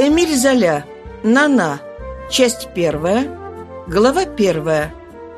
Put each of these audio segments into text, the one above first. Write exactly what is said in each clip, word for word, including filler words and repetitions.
Эмиль Золя. Нана. Часть первая. Глава первая.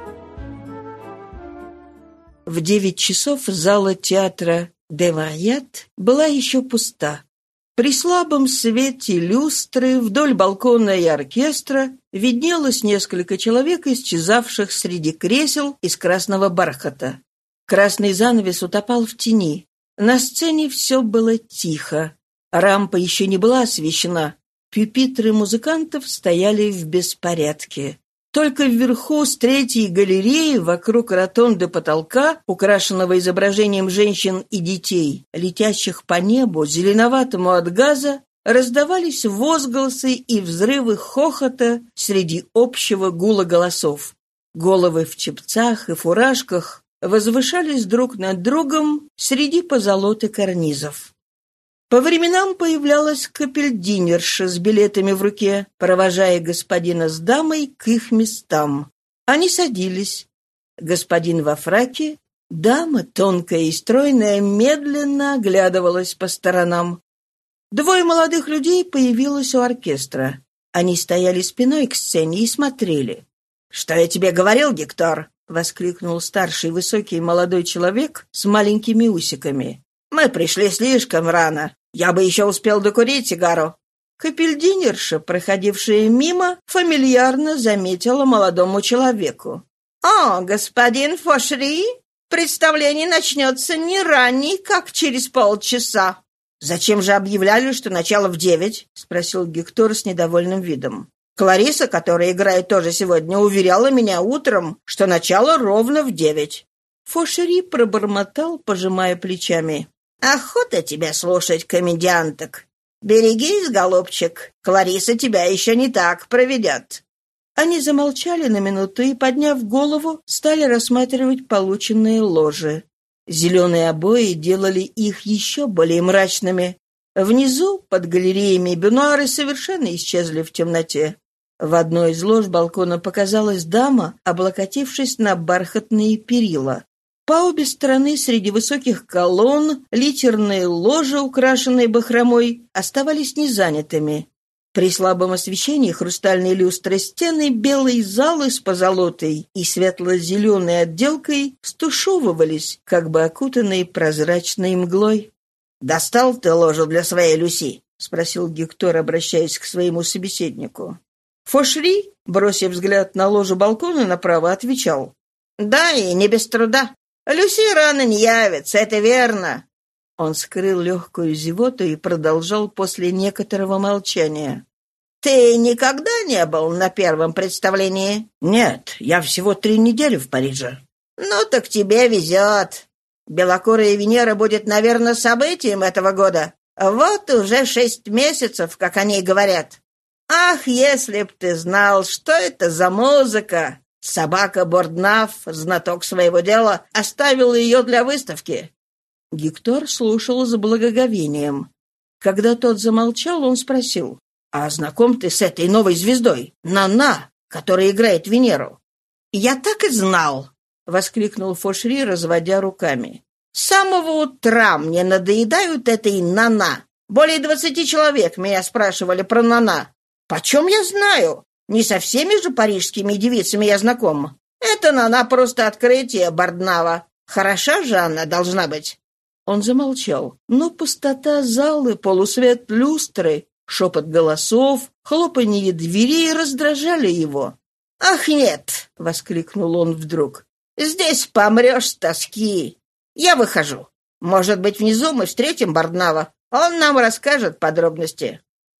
В девять часов зала театра «Де Варьят» была еще пуста. При слабом свете люстры вдоль балкона и оркестра виднелось несколько человек, исчезавших среди кресел из красного бархата. Красный занавес утопал в тени. На сцене все было тихо. Рампа еще не была освещена. Пюпитры музыкантов стояли в беспорядке. Только вверху с третьей галереи, вокруг ротонды потолка, украшенного изображением женщин и детей, летящих по небу, зеленоватому от газа, раздавались возгласы и взрывы хохота среди общего гула голосов. Головы в чепцах и фуражках возвышались друг над другом среди позолоты карнизов. По временам появлялась капельдинерша с билетами в руке, провожая господина с дамой к их местам. Они садились. Господин во фраке, дама, тонкая и стройная, медленно оглядывалась по сторонам. Двое молодых людей появилось у оркестра. Они стояли спиной к сцене и смотрели. «Что я тебе говорил, Гектор?» — воскликнул старший высокий молодой человек с маленькими усиками. «Мы пришли слишком рано. Я бы еще успел докурить сигару». Капельдинерша, проходившая мимо, фамильярно заметила молодому человеку. «О, господин Фошри, представление начнется не ранее, как через полчаса». «Зачем же объявляли, что начало в девять?» — спросил Гектор с недовольным видом. «Клариса, которая играет тоже сегодня, уверяла меня утром, что начало ровно в девять». Фошери пробормотал, пожимая плечами. «Охота тебя слушать, комедианток. Берегись, голубчик, Клариса тебя еще не так проведет». Они замолчали на минуту и, подняв голову, стали рассматривать полученные ложи. Зеленые обои делали их еще более мрачными. Внизу, под галереями, бюнуары совершенно исчезли в темноте. В одной из лож балкона показалась дама, облокотившись на бархатные перила. По обе стороны среди высоких колонн литерные ложи, украшенные бахромой, оставались незанятыми. При слабом освещении хрустальные люстры стены белой залы с позолотой и светло-зеленой отделкой стушевывались, как бы окутанные прозрачной мглой. «Достал ты ложу для своей Люси?» — спросил Гектор, обращаясь к своему собеседнику. Фошри, бросив взгляд на ложу балкона направо, отвечал. «Да, и не без труда. Люси рано не явится, это верно». Он скрыл легкую зевоту и продолжал после некоторого молчания. «Ты никогда не был на первом представлении?» «Нет, я всего три недели в Париже». «Ну, так тебе везет. Белокурая Венера будет, наверное, событием этого года. Вот уже шесть месяцев, как о ней говорят. Ах, если б ты знал, что это за музыка!» Собака Борднаф, знаток своего дела, оставила ее для выставки. Гектор слушал с благоговением. Когда тот замолчал, он спросил, «А знаком ты с этой новой звездой, Нана, которая играет Венеру?» «Я так и знал!» — воскликнул Фошри, разводя руками. «С самого утра мне надоедают этой Нана. Более двадцати человек меня спрашивали про Нана. Почем я знаю? Не со всеми же парижскими девицами я знаком. Это Нана просто открытие Борднава. Хороша же она должна быть». Он замолчал, но пустота залы, полусвет люстры, шепот голосов, хлопанье дверей раздражали его. «Ах, нет!» — воскликнул он вдруг. «Здесь помрешь с тоски. Я выхожу. Может быть, внизу мы встретим Борднава. Он нам расскажет подробности».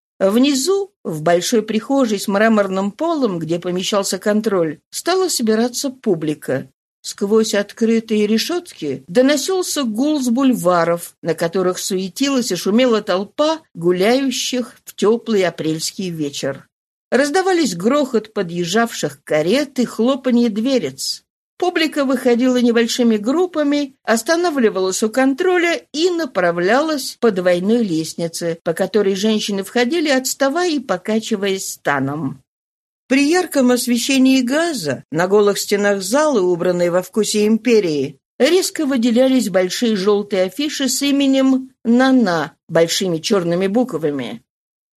Внизу, в большой прихожей с мраморным полом, где помещался контроль, стала собираться публика. Сквозь открытые решетки доносился гул с бульваров, на которых суетилась и шумела толпа гуляющих в теплый апрельский вечер. Раздавались грохот подъезжавших карет и хлопанье дверец. Публика выходила небольшими группами, останавливалась у контроля и направлялась по двойной лестнице, по которой женщины входили, отставая и покачиваясь станом. При ярком освещении газа на голых стенах залы, убранной во вкусе империи, резко выделялись большие желтые афиши с именем «Нана» большими черными буквами.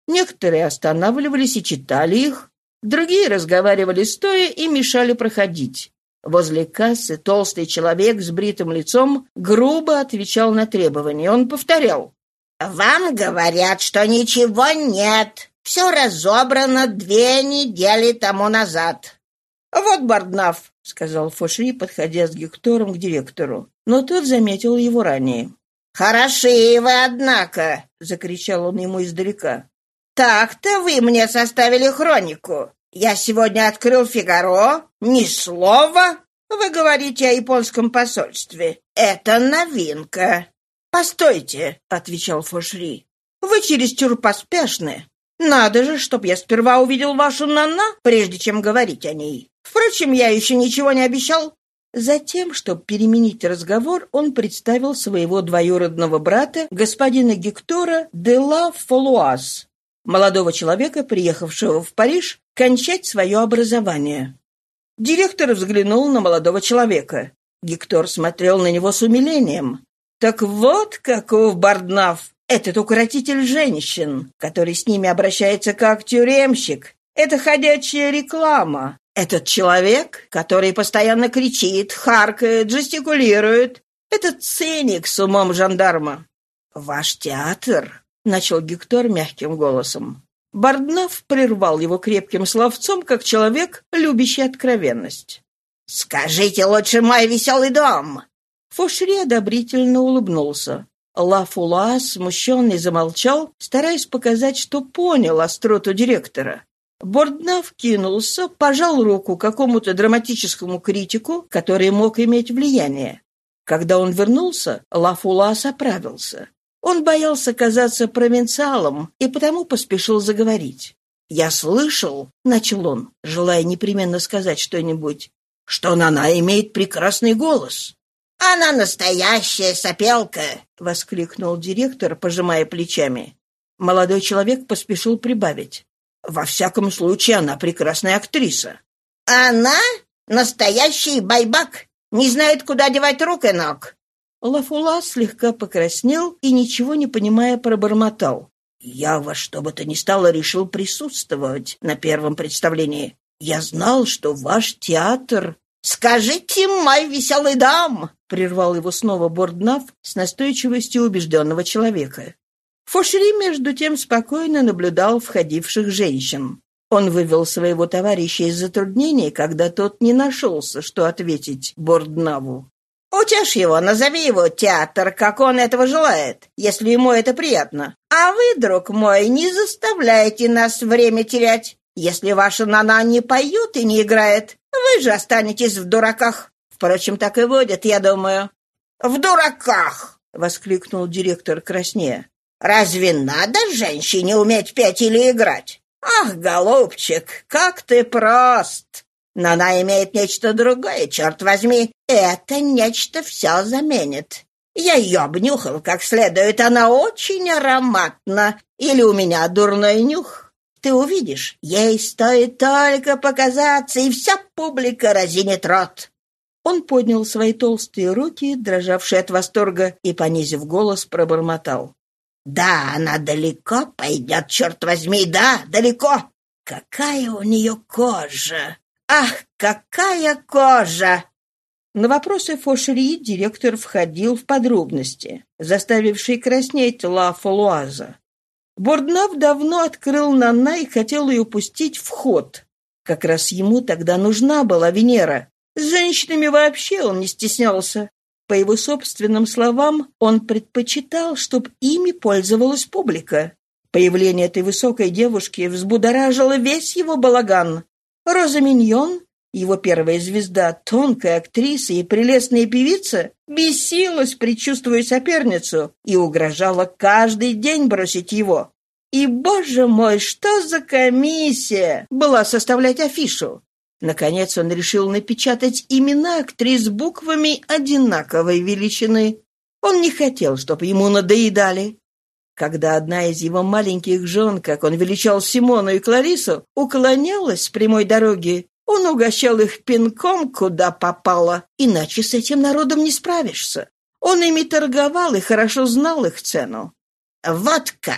Некоторые останавливались и читали их, другие разговаривали стоя и мешали проходить. Возле кассы толстый человек с бритым лицом грубо отвечал на требования. Он повторял: «Вам говорят, что ничего нет. Все разобрано две недели тому назад». «Вот Борднаф», — сказал Фошри, подходя с Гектором к директору. Но тот заметил его ранее. «Хороши вы, однако!» — закричал он ему издалека. «Так-то вы мне составили хронику. Я сегодня открыл «Фигаро». Ни слова. Вы говорите о японском посольстве. Это новинка». «Постойте», — отвечал Фошри. «Вы чересчур поспешны. Надо же, чтоб я сперва увидел вашу Нана, прежде чем говорить о ней. Впрочем, я еще ничего не обещал». Затем, чтобы переменить разговор, он представил своего двоюродного брата, господина Гектора де ла Фолуаз, молодого человека, приехавшего в Париж кончать свое образование. Директор взглянул на молодого человека. Гектор смотрел на него с умилением. «Так вот каков Борднаф, этот укротитель женщин, который с ними обращается как тюремщик. Это ходячая реклама. Этот человек, который постоянно кричит, харкает, жестикулирует. Этот циник с умом жандарма». «Ваш театр», — начал Гектор мягким голосом. Борднаф прервал его крепким словцом, как человек, любящий откровенность. «Скажите лучше мой веселый дом». Фошри одобрительно улыбнулся. Ла Фулуаз, смущенный, замолчал, стараясь показать, что понял остроту директора. Борднаф кинулся, пожал руку какому-то драматическому критику, который мог иметь влияние. Когда он вернулся, Ла Фулуаз оправился. Он боялся казаться провинциалом и потому поспешил заговорить. «Я слышал», — начал он, желая непременно сказать что-нибудь, «что Нана имеет прекрасный голос». «Она настоящая сопелка!» — воскликнул директор, пожимая плечами. Молодой человек поспешил прибавить. «Во всяком случае, она прекрасная актриса». «Она настоящий байбак, не знает, куда девать рук и ног». Ла Фулуаз слегка покраснел и, ничего не понимая, пробормотал. «Я во что бы то ни стало решил присутствовать на первом представлении. Я знал, что ваш театр...» «Скажите, мой веселый дам!» — прервал его снова Борднаф с настойчивостью убежденного человека. Фошри, между тем, спокойно наблюдал входивших женщин. Он вывел своего товарища из затруднений, когда тот не нашелся, что ответить Борднаву. «Утешь его, назови его театр, как он этого желает, если ему это приятно. А вы, друг мой, не заставляйте нас время терять. Если ваша Нана не поет и не играет, вы же останетесь в дураках. Впрочем, так и водят, я думаю». «В дураках!» — воскликнул директор краснея. «Разве надо женщине уметь петь или играть? Ах, голубчик, как ты прост! Нана имеет нечто другое, черт возьми. Это нечто все заменит. Я ее обнюхал как следует, она очень ароматна. Или у меня дурной нюх. Ты увидишь, ей стоит только показаться, и вся публика разинет рот». Он поднял свои толстые руки, дрожавшие от восторга, и, понизив голос, пробормотал. «Да, она далеко пойдет, черт возьми, да, далеко. Какая у нее кожа! Ах, какая кожа!» На вопросы Фошри директор входил в подробности, заставивший краснеть Ла Фолуаза. Борднаф давно открыл Нана и хотел ее пустить в ход. Как раз ему тогда нужна была Венера. С женщинами вообще он не стеснялся. По его собственным словам, он предпочитал, чтобы ими пользовалась публика. Появление этой высокой девушки взбудоражило весь его балаган. Роза Миньон, его первая звезда, тонкая актриса и прелестная певица, бесилась, предчувствуя соперницу, и угрожала каждый день бросить его. И, боже мой, что за комиссия была составлять афишу! Наконец он решил напечатать имена актрис буквами одинаковой величины. Он не хотел, чтобы ему надоедали. Когда одна из его маленьких жен, как он величал Симону и Кларису, уклонялась с прямой дороги, он угощал их пинком, куда попало, иначе с этим народом не справишься. Он ими торговал и хорошо знал их цену. «Вот как!»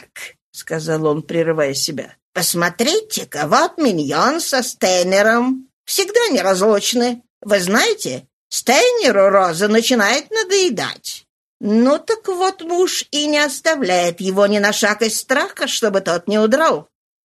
— сказал он, прерывая себя. «Посмотрите-ка, вот миньон со Стейнером. Всегда неразлучны. Вы знаете, Стейнеру Роза начинает надоедать. Ну так вот муж и не оставляет его ни на шаг из страха, чтобы тот не удрал».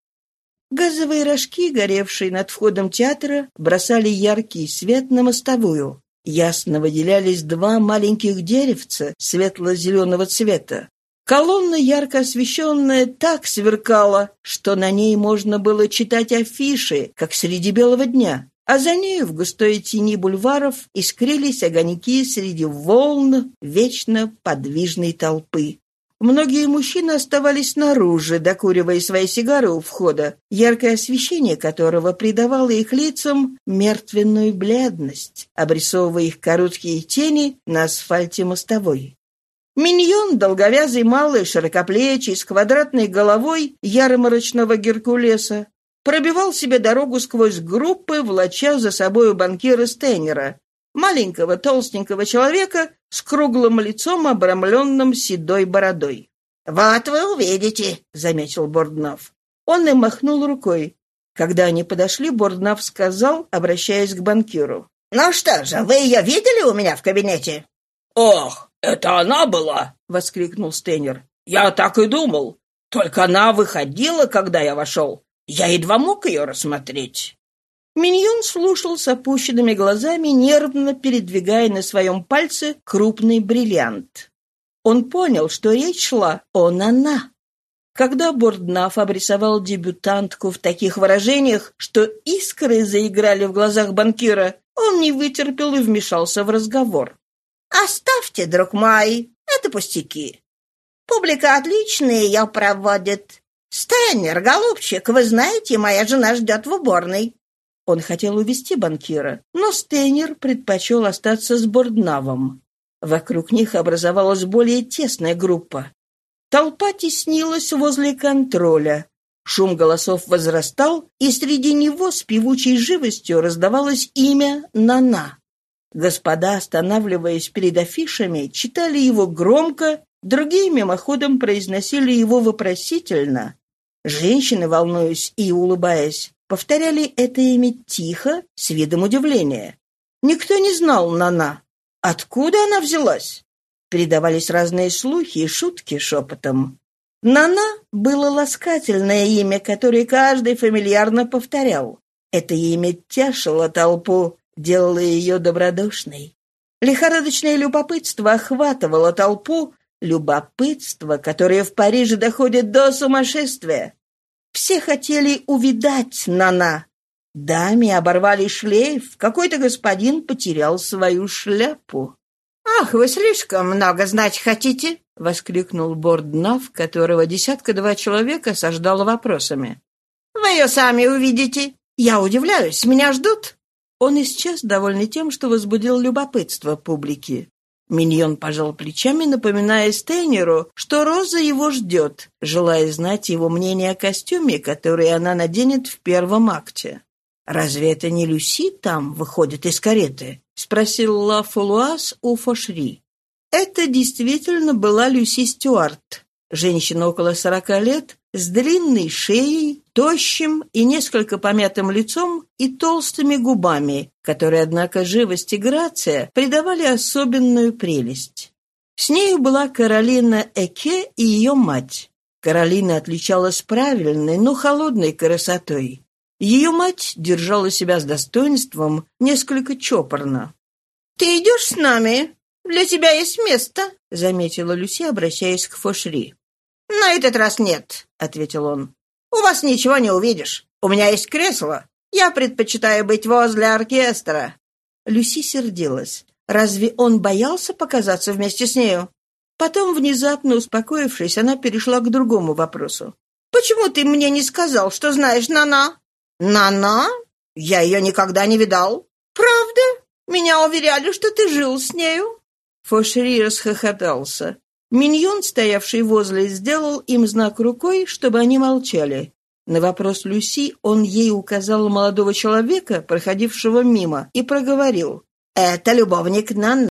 Газовые рожки, горевшие над входом театра, бросали яркий свет на мостовую. Ясно выделялись два маленьких деревца светло-зеленого цвета. Колонна, ярко освещенная, так сверкала, что на ней можно было читать афиши, как среди белого дня. А за нею в густой тени бульваров искрились огоньки среди волн вечно подвижной толпы. Многие мужчины оставались снаружи, докуривая свои сигары у входа, яркое освещение которого придавало их лицам мертвенную бледность, обрисовывая их короткие тени на асфальте мостовой. Миньон, долговязый, малый, широкоплечий, с квадратной головой ярмарочного Геркулеса, пробивал себе дорогу сквозь группы, влача за собою банкира Стейнера, маленького толстенького человека с круглым лицом, обрамленным седой бородой. «Вот вы увидите», — заметил Борднаф. Он им махнул рукой. Когда они подошли, Борднаф сказал, обращаясь к банкиру: «Ну что же, вы ее видели у меня в кабинете?» «Ох, это она была!» — воскликнул Стейнер. «Я так и думал. Только она выходила, когда я вошел. Я едва мог ее рассмотреть». Миньон слушал с опущенными глазами, нервно передвигая на своем пальце крупный бриллиант. Он понял, что речь шла о Нана. Когда Борднаф обрисовал дебютантку в таких выражениях, что искры заиграли в глазах банкира, он не вытерпел и вмешался в разговор. «Оставьте, друг мой, это пустяки. Публика отличная ее проводит. Стейнер, голубчик, вы знаете, моя жена ждет в уборной». Он хотел увести банкира, но Стейнер предпочел остаться с Борднавом. Вокруг них образовалась более тесная группа. Толпа теснилась возле контроля. Шум голосов возрастал, и среди него с певучей живостью раздавалось имя Нана. Господа, останавливаясь перед афишами, читали его громко, другие мимоходом произносили его вопросительно. Женщины, волнуясь и улыбаясь, повторяли это имя тихо, с видом удивления. Никто не знал Нана. Откуда она взялась? Передавались разные слухи и шутки шепотом. Нана было ласкательное имя, которое каждый фамильярно повторял. Это имя тешило толпу, делало ее добродушной. Лихорадочное любопытство охватывало толпу, любопытство, которое в Париже доходит до сумасшествия. Все хотели увидать Нана. Даме оборвали шлейф, какой-то господин потерял свою шляпу. «Ах, вы слишком много знать хотите!» — воскликнул Борднаф, которого десятка-два человек осаждало вопросами. «Вы ее сами увидите. Я удивляюсь, меня ждут». Он исчез, довольный тем, что возбудил любопытство публики. Миньон пожал плечами, напоминая Стейнеру, что Роза его ждет, желая знать его мнение о костюме, который она наденет в первом акте. «Разве это не Люси там выходит из кареты?» — спросил Ла Фулуаз у Фошри. Это действительно была Люси Стюарт, женщина около сорока лет, с длинной шеей, тощим и несколько помятым лицом и толстыми губами, которые, однако, живость и грация придавали особенную прелесть. С нею была Каролина Эке и ее мать. Каролина отличалась правильной, но холодной красотой. Ее мать держала себя с достоинством, несколько чопорно. «Ты идешь с нами? Для тебя есть место», — заметила Люси, обращаясь к Фошри. «На этот раз нет», — ответил он. «У вас ничего не увидишь. У меня есть кресло. Я предпочитаю быть возле оркестра». Люси сердилась. Разве он боялся показаться вместе с нею? Потом, внезапно успокоившись, она перешла к другому вопросу. «Почему ты мне не сказал, что знаешь Нана?» «Нана? Я ее никогда не видал». «Правда? Меня уверяли, что ты жил с нею». Фошри расхохотался. Миньон, стоявший возле, сделал им знак рукой, чтобы они молчали. На вопрос Люси он ей указал молодого человека, проходившего мимо, и проговорил: «Это любовник Наны».